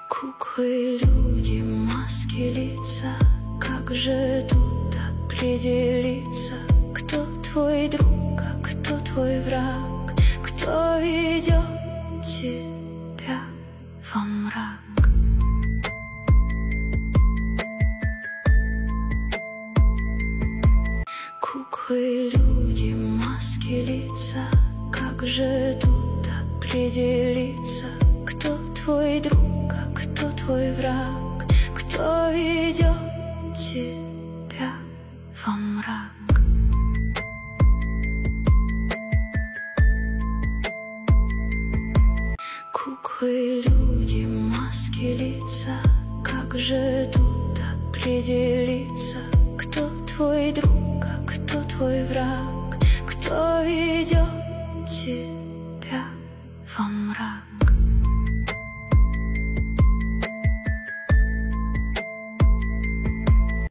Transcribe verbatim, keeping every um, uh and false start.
Куклы, люди, маски, лица. Как же тут определиться, кто твой друг, а кто твой враг, кто ведет тебя во мрак? Куклы, люди, маски, лица. Как же тут определиться, кто твой друг, а кто твой враг, кто ведет тебя во мрак? Куклы, люди, маски, лица. Как же тут определиться, кто твой друг, а кто твой враг, кто ведет тебя